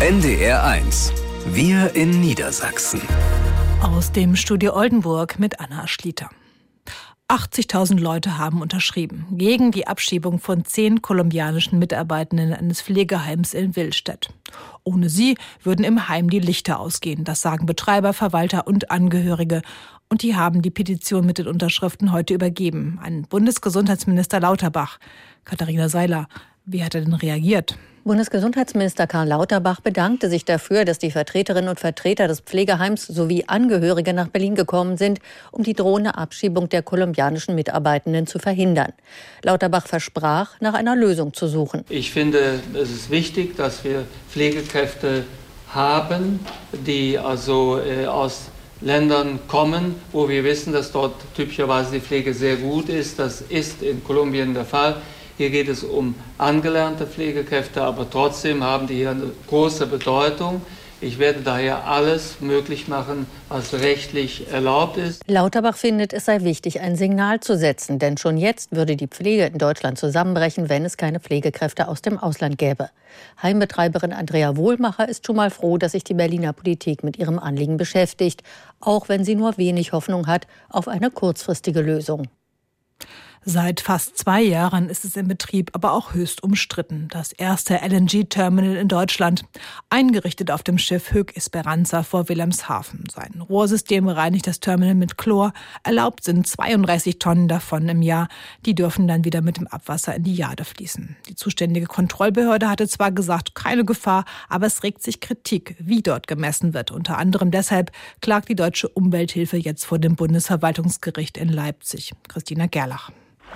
NDR1. Wir in Niedersachsen. Aus dem Studio Oldenburg mit Anna Schlitter. 80.000 Leute haben unterschrieben gegen die Abschiebung von 10 kolumbianischen Mitarbeitenden eines Pflegeheims in Willstedt. Ohne sie würden im Heim die Lichter ausgehen. Das sagen Betreiber, Verwalter und Angehörige. Und die haben die Petition mit den Unterschriften heute übergeben an Bundesgesundheitsminister Lauterbach. Katharina Seiler, wie hat er denn reagiert? Bundesgesundheitsminister Karl Lauterbach bedankte sich dafür, dass die Vertreterinnen und Vertreter des Pflegeheims sowie Angehörige nach Berlin gekommen sind, um die drohende Abschiebung der kolumbianischen Mitarbeitenden zu verhindern. Lauterbach versprach, nach einer Lösung zu suchen. Ich finde, es ist wichtig, dass wir Pflegekräfte haben, die also aus Ländern kommen, wo wir wissen, dass dort typischerweise die Pflege sehr gut ist. Das ist in Kolumbien der Fall. Hier geht es um angelernte Pflegekräfte, aber trotzdem haben die hier eine große Bedeutung. Ich werde daher alles möglich machen, was rechtlich erlaubt ist. Lauterbach findet, es sei wichtig, ein Signal zu setzen, denn schon jetzt würde die Pflege in Deutschland zusammenbrechen, wenn es keine Pflegekräfte aus dem Ausland gäbe. Heimbetreiberin Andrea Wohlmacher ist schon mal froh, dass sich die Berliner Politik mit ihrem Anliegen beschäftigt, auch wenn sie nur wenig Hoffnung hat auf eine kurzfristige Lösung. Seit fast 2 Jahren ist es in Betrieb, aber auch höchst umstritten. Das erste LNG-Terminal in Deutschland, eingerichtet auf dem Schiff Höegh Esperanza vor Wilhelmshaven. Sein Rohrsystem reinigt das Terminal mit Chlor. Erlaubt sind 32 Tonnen davon im Jahr. Die dürfen dann wieder mit dem Abwasser in die Jade fließen. Die zuständige Kontrollbehörde hatte zwar gesagt, keine Gefahr, aber es regt sich Kritik, wie dort gemessen wird. Unter anderem deshalb klagt die Deutsche Umwelthilfe jetzt vor dem Bundesverwaltungsgericht in Leipzig. Christina Gerlach.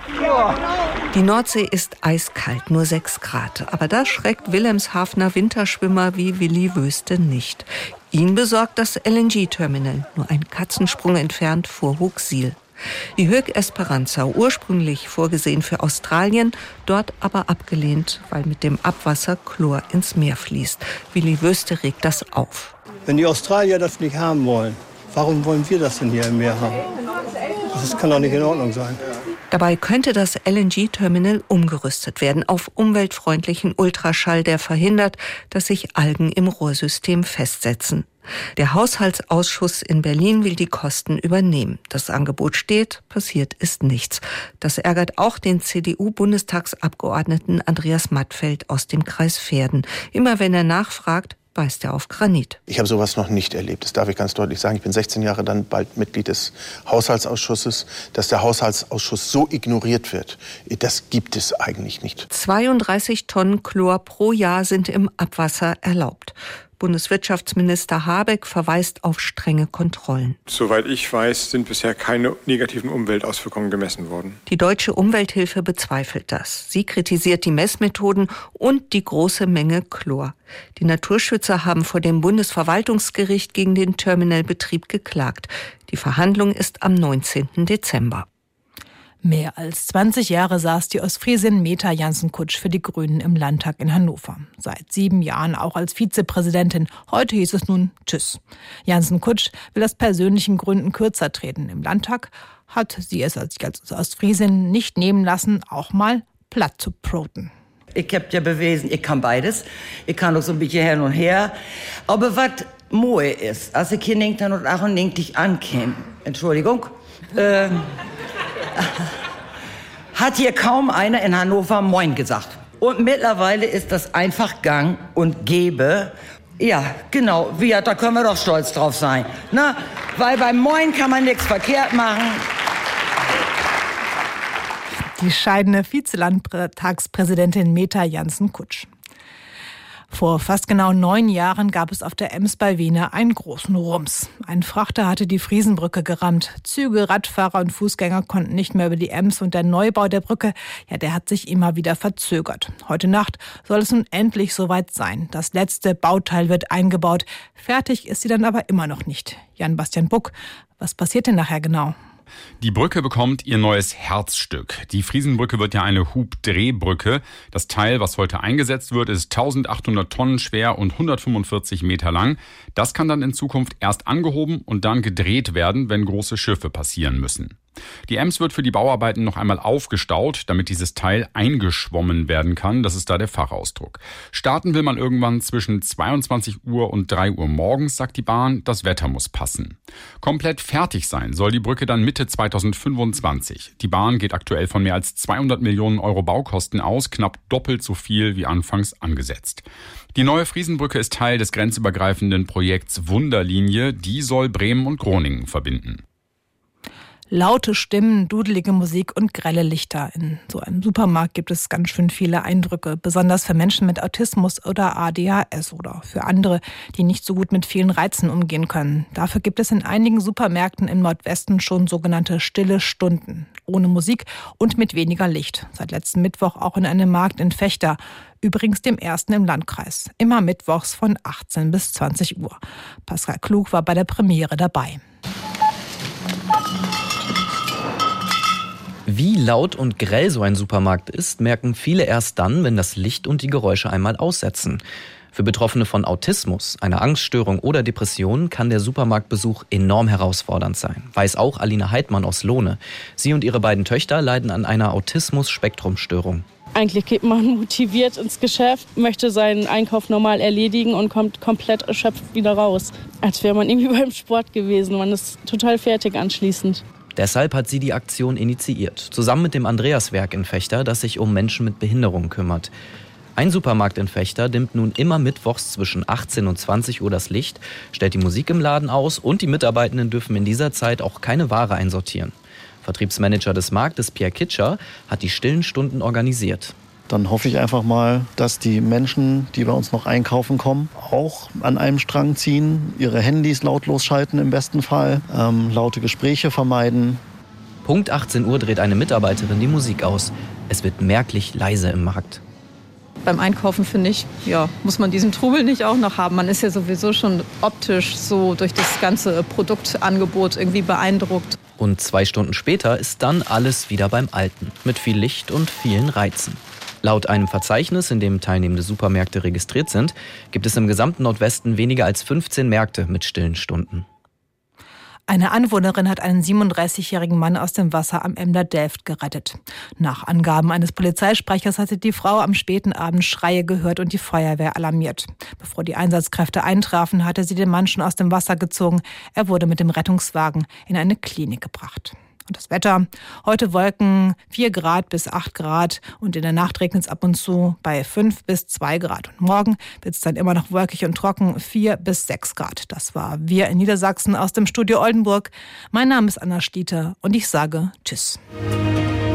Die Nordsee ist eiskalt, nur 6 Grad. Aber das schreckt Wilhelmshavener Winterschwimmer wie Willi Wöste nicht. Ihn besorgt das LNG-Terminal, nur ein Katzensprung entfernt vor Hooksiel. Die Höegh Esperanza, ursprünglich vorgesehen für Australien, dort aber abgelehnt, weil mit dem Abwasser Chlor ins Meer fließt. Willi Wöste regt das auf. Wenn die Australier das nicht haben wollen, warum wollen wir das denn hier im Meer haben? Das kann doch nicht in Ordnung sein. Dabei könnte das LNG-Terminal umgerüstet werden auf umweltfreundlichen Ultraschall, der verhindert, dass sich Algen im Rohrsystem festsetzen. Der Haushaltsausschuss in Berlin will die Kosten übernehmen. Das Angebot steht, passiert ist nichts. Das ärgert auch den CDU-Bundestagsabgeordneten Andreas Mattfeld aus dem Kreis Verden. Immer wenn er nachfragt, beißt er auf Granit. Ich habe sowas noch nicht erlebt. Das darf ich ganz deutlich sagen. Ich bin 16 Jahre dann bald Mitglied des Haushaltsausschusses. Dass der Haushaltsausschuss so ignoriert wird, das gibt es eigentlich nicht. 32 Tonnen Chlor pro Jahr sind im Abwasser erlaubt. Bundeswirtschaftsminister Habeck verweist auf strenge Kontrollen. Soweit ich weiß, sind bisher keine negativen Umweltauswirkungen gemessen worden. Die Deutsche Umwelthilfe bezweifelt das. Sie kritisiert die Messmethoden und die große Menge Chlor. Die Naturschützer haben vor dem Bundesverwaltungsgericht gegen den Terminalbetrieb geklagt. Die Verhandlung ist am 19. Dezember. Mehr als 20 Jahre saß die Ostfriesin Meta Jansen-Kutsch für die Grünen im Landtag in Hannover. Seit 7 Jahren auch als Vizepräsidentin. Heute hieß es nun Tschüss. Jansen-Kutsch will aus persönlichen Gründen kürzer treten. Im Landtag hat sie es als Ostfriesin nicht nehmen lassen, auch mal platt zu proten. Ich hab ja bewiesen, ich kann beides. Ich kann auch so ein bisschen hin und her. Aber was moe ist, als ich hier denkt und auch dich ankäme, Entschuldigung, hat hier kaum einer in Hannover Moin gesagt. Und mittlerweile ist das einfach gang und gäbe. Ja, genau, da können wir doch stolz drauf sein. Na, weil beim Moin kann man nichts verkehrt machen. Die scheidende Vizelandtagspräsidentin Meta Jansen-Kutsch. Vor fast genau 9 Jahren gab es auf der Ems bei Wiener einen großen Rums. Ein Frachter hatte die Friesenbrücke gerammt. Züge, Radfahrer und Fußgänger konnten nicht mehr über die Ems und der Neubau der Brücke, der hat sich immer wieder verzögert. Heute Nacht soll es nun endlich soweit sein. Das letzte Bauteil wird eingebaut. Fertig ist sie dann aber immer noch nicht. Jan-Bastian Buck, was passiert denn nachher genau? Die Brücke bekommt ihr neues Herzstück. Die Friesenbrücke wird ja eine Hubdrehbrücke. Das Teil, was heute eingesetzt wird, ist 1800 Tonnen schwer und 145 Meter lang. Das kann dann in Zukunft erst angehoben und dann gedreht werden, wenn große Schiffe passieren müssen. Die Ems wird für die Bauarbeiten noch einmal aufgestaut, damit dieses Teil eingeschwommen werden kann. Das ist da der Fachausdruck. Starten will man irgendwann zwischen 22 Uhr und 3 Uhr morgens, sagt die Bahn. Das Wetter muss passen. Komplett fertig sein soll die Brücke dann Mitte 2025. Die Bahn geht aktuell von mehr als 200 Millionen Euro Baukosten aus, knapp doppelt so viel wie anfangs angesetzt. Die neue Friesenbrücke ist Teil des grenzübergreifenden Projekts Wunderlinie. Die soll Bremen und Groningen verbinden. Laute Stimmen, dudelige Musik und grelle Lichter. In so einem Supermarkt gibt es ganz schön viele Eindrücke, besonders für Menschen mit Autismus oder ADHS oder für andere, die nicht so gut mit vielen Reizen umgehen können. Dafür gibt es in einigen Supermärkten im Nordwesten schon sogenannte stille Stunden, ohne Musik und mit weniger Licht. Seit letzten Mittwoch auch in einem Markt in Vechta, übrigens dem ersten im Landkreis. Immer mittwochs von 18 bis 20 Uhr. Pascal Klug war bei der Premiere dabei. Wie laut und grell so ein Supermarkt ist, merken viele erst dann, wenn das Licht und die Geräusche einmal aussetzen. Für Betroffene von Autismus, einer Angststörung oder Depression kann der Supermarktbesuch enorm herausfordernd sein, weiß auch Alina Heidmann aus Lohne. Sie und ihre beiden Töchter leiden an einer Autismus-Spektrum-Störung. Eigentlich geht man motiviert ins Geschäft, möchte seinen Einkauf normal erledigen und kommt komplett erschöpft wieder raus. Als wäre man irgendwie beim Sport gewesen. Man ist total fertig anschließend. Deshalb hat sie die Aktion initiiert, zusammen mit dem Andreaswerk in Vechta, das sich um Menschen mit Behinderungen kümmert. Ein Supermarkt in Vechta dimmt nun immer mittwochs zwischen 18 und 20 Uhr das Licht, stellt die Musik im Laden aus und die Mitarbeitenden dürfen in dieser Zeit auch keine Ware einsortieren. Vertriebsmanager des Marktes, Pierre Kitscher, hat die stillen Stunden organisiert. Dann hoffe ich einfach mal, dass die Menschen, die bei uns noch einkaufen kommen, auch an einem Strang ziehen, ihre Handys lautlos schalten im besten Fall, laute Gespräche vermeiden. Punkt 18 Uhr dreht eine Mitarbeiterin die Musik aus. Es wird merklich leise im Markt. Beim Einkaufen, finde ich, muss man diesen Trubel nicht auch noch haben. Man ist ja sowieso schon optisch so durch das ganze Produktangebot irgendwie beeindruckt. Und 2 Stunden später ist dann alles wieder beim Alten, mit viel Licht und vielen Reizen. Laut einem Verzeichnis, in dem teilnehmende Supermärkte registriert sind, gibt es im gesamten Nordwesten weniger als 15 Märkte mit stillen Stunden. Eine Anwohnerin hat einen 37-jährigen Mann aus dem Wasser am Emder Delft gerettet. Nach Angaben eines Polizeisprechers hatte die Frau am späten Abend Schreie gehört und die Feuerwehr alarmiert. Bevor die Einsatzkräfte eintrafen, hatte sie den Mann schon aus dem Wasser gezogen. Er wurde mit dem Rettungswagen in eine Klinik gebracht. Und das Wetter, heute Wolken 4 Grad bis 8 Grad und in der Nacht regnet es ab und zu bei 5 bis 2 Grad. Und morgen wird es dann immer noch wolkig und trocken 4 bis 6 Grad. Das war Wir in Niedersachsen aus dem Studio Oldenburg. Mein Name ist Anna Schlieter und ich sage Tschüss.